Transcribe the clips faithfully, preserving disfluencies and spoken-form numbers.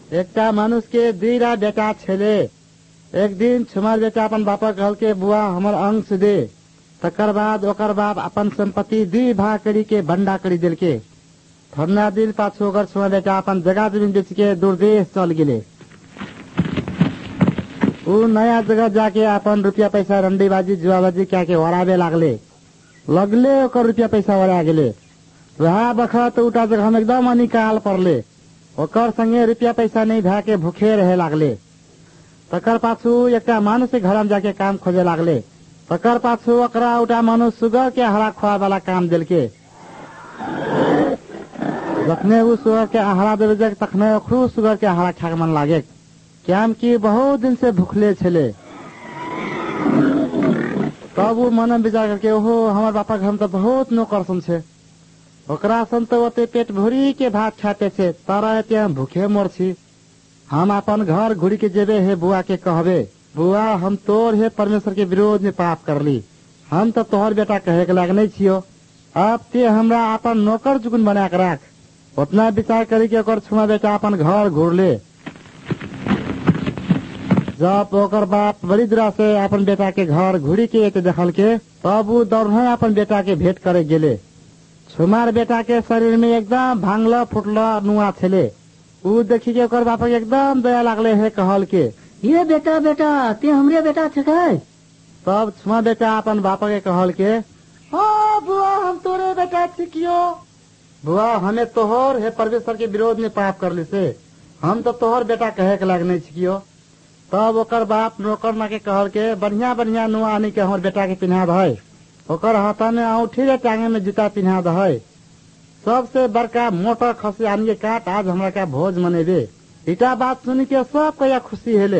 एकटा मनुष्य के दुईटा बेटा छेले। एक दिन छुमार बेटा अपन बापा कहल के बुआ हमर अंश दे। तकर बाद ओकर बाप अपन संपत्ति दुई भाग करी के बंडा करी दिल के। ठंडा दिन पाछू ओकर छुमार बेटा अपन जगह जमीन बेच के दूर देश चल गिले। उ नया जगह जाके अपन रुपया पैसा रंडीबाजी जुआबाजी क्या के वराबे लागले लगले ओकर रुपया पैसा वरा गेले। वह बखत उटा जगह में एकदम निकाल पड़ले। ओकर संगे रुपया पैसा नहीं भा के भूखे रहे लागले। तकर पाछू एकटा मानुष के घर में जाके काम खोजे लागले। तकर पाछू ओकरा उटा मानुष सुगर के हरा खुआ वाला काम दिल के। जखने उ सुगर के आहारा देवे तखने ओखरू सुगर के आहारा खाके मन लागे। क्याम की बहुत दिन से भूखले छले। तब वो मन विचार करके ओहो हमार बापा घर में तो बहुत नौकर सन छे। ओकरा सन तो ओते पेट भरी के भात खाते छे तारा एते भूखे मर छी। हम अपन घर घुरी के जेबे हे बुआ के कहबे बुआ हम तोर हे परमेश्वर के विरोध में पाप करली। हम तो तोहर बेटा कहे के लाग नहीं छियो। अब ते हमरा अपन नौकर जुगुन बना के राख। उतना विचार करी के ओकर छुआ बेटा अपन घर घुरले। जब ओकर बाप बड़ी दूरा से अपन बेटा के घर घुरी के देखल के तब वो दौड़े अपन बेटा के भेंट करे गेले। छुमार बेटा के शरीर में एकदम भांगला फुटला नुआ छेले। उ देखी के ओकर बाप के एकदम दया लागले है कहल के ये बेटा बेटा ते हमरे बेटा छे। तब छुमा बेटा अपन बाप के कहल के हाँ बुआ हम तोरे बेटा छिकियो। बुआ हमें तोहर है परमेश्वर के विरोध में पाप कर ली से हम तो तोहर बेटा कहे के लाग नहीं छिकियो। तब ओकर बाप नौकर मा के कहल के बढ़िया बढ़िया नुआ आनी के हमर बेटा के पिन्हा दे। ओकर हाथा में औठी टांगे में जूता पिन्हा दे। सबसे बड़का मोटर खसी आनी के काट आज हमरा का भोज मनेबे। इटा बात सुन के सब कया खुशी हेले।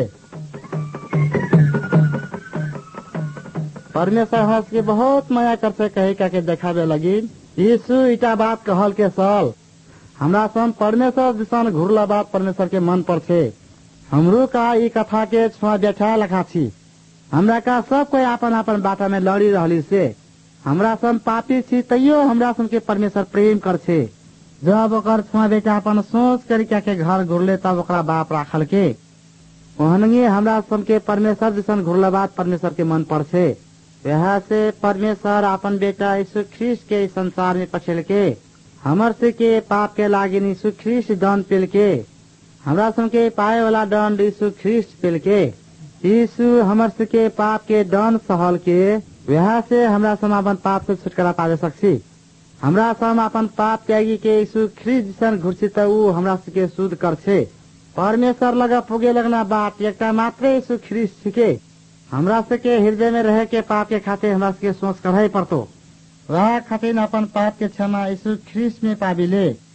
परमेश्वर हंस के बहुत माया करते कहे का के देखावे लगी। यीशु इटा बात कहल के साल हमरा सम परमेश्वर दिशन घुरला बात परमेश्वर के मन पर छे। हमरो का ई कथा के छुआ बैठा लखा छी। हमरा का सब कोई अपन अपन बाटा में लड़ी रहली से हमरा सम पापी छी तैयो हमरा सम के परमेश्वर प्रेम कर छे। जब ओकर छुआ बेटा अपन सोच कर के घर घुरले तब ओकरा बाप राखल के ओहनगे हमरा सम के परमेश्वर दिशन घुरला बात परमेश्वर के मन पर छे। वह से परमेश्वर अपन बेटा यीशु ख्रीस्त के संसार में पछेल के हमर से के पाप के लागे यीशु ख्रीस्त दंड पेल के हमरा सम के पाए वाला दंड यीशु ख्रीस्त पेल के। यीशु हमर से के पाप के दंड सहल के वह से हमरा सम अपन पाप से छुटकारा पावे सकसी। हमरा सम अपन पाप त्यागी के यीशु ख्रीस्त दिशन घुरसी त उ हमरा से के शुद्ध कर छे। परमेश्वर लगा पुगे लगना बात एकटा मात्र यीशु ख्रीस्त छिके। हमरा से के हृदय में रहे के पाप के खाते हमरा से के सोच करही पड़तो। वह खातिर अपन पाप के क्षमा यीशु ख्रीस्त में पाबिले।